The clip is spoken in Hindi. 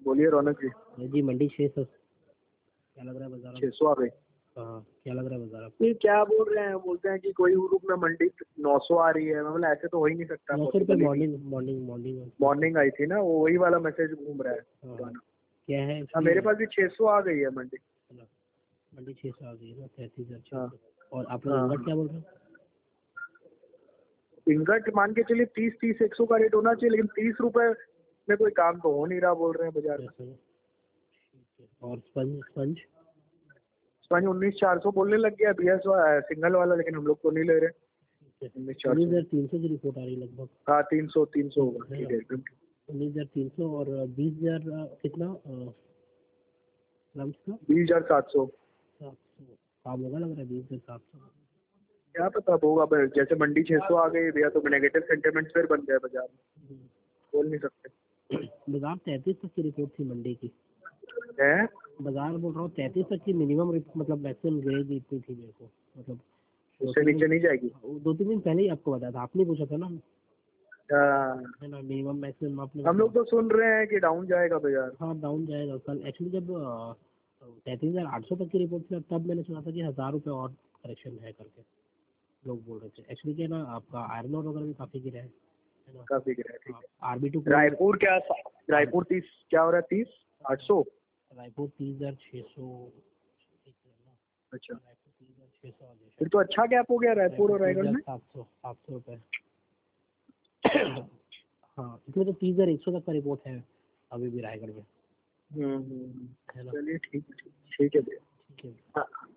बोलिए रौनक जी। जी मंडी 600 क्या लग रहा है बाजार? 600 आ गई। हाँ क्या लग रहा है बाजार आपको? ये क्या बोल रहे हैं, बोलते हैं कि कोई ग्रुप में मंडी 900 आ रही है। मतलब ऐसे तो हो ही नहीं सकता। 900 रुपये मॉर्निंग आई थी ना, वो वही वाला मैसेज घूम रहा है पुराना। क्या है? हाँ मेरे पास भी 600 आ गई है मंडी। मंडी 600 आ गई है ना, 33,600। हाँ और आप लोग इंगट क्या बोल रहे हैं? इंगट मान के चलिए 30 100 का रेट होना चाहिए, लेकिन 30 रुपए में कोई काम तो हो नहीं रहा बोल रहे हैं बाजार में। और स्पंज स्पंज स्पंज 19,400 बोलने लग गया BS सिंगल वाला, लेकिन हम लोग तो नहीं ले रहे। 19,300 की रिपोर्ट आ रही लगभग। हाँ 300 होगा। ठीक है 19,300 और 20,000 कितना 20,700 काम होगा लग रहा है। 20,700 क्या पता होगा। जैसे मंडी 600 आ गई भैया, तो नेगेटिव सेंटिमेंट फिर बन गया बाजार में, बोल नहीं सकते। बाजार 33 तक की रिपोर्ट थी मंडी की है बाजार बोल रहा हूँ 33 तक की मिनिमम मतलब मैक्सिमम गिरेगी इतनी थी मेरे को। मतलब उससे नीचे नहीं जाएगी। 2-3 दिन पहले ही आपको बताया था, आपने पूछा था ना है ना मिनिमम मैक्सिमम आपने। हम लोग तो सुन रहे हैं कि डाउन जाएगा बाजार। हाँ डाउन जाएगा कल। एक्चुअली जब 33,800 तक की रिपोर्ट थी तब मैंने सुना था कि 1,000 रुपये और करेक्शन है करके लोग बोल रहे थे। एक्चुअली क्या ना आपका आयरन और वगैरह भी काफी गिरा है ना, काफी गिरा है। ठीक है। RB2 रायपुर 30 क्या हो रहा है? 30,800। रायपुर 30,600। अच्छा रायपुर 30,600 आ गया। फिर तो अच्छा गैप हो गया रायपुर और रायगढ़ में। 700 रुपये। हाँ इसमें तो 30,100 तक का रिपोर्ट है अभी भी रायगढ़ में। चलिए ठीक है भैया। ठीक है।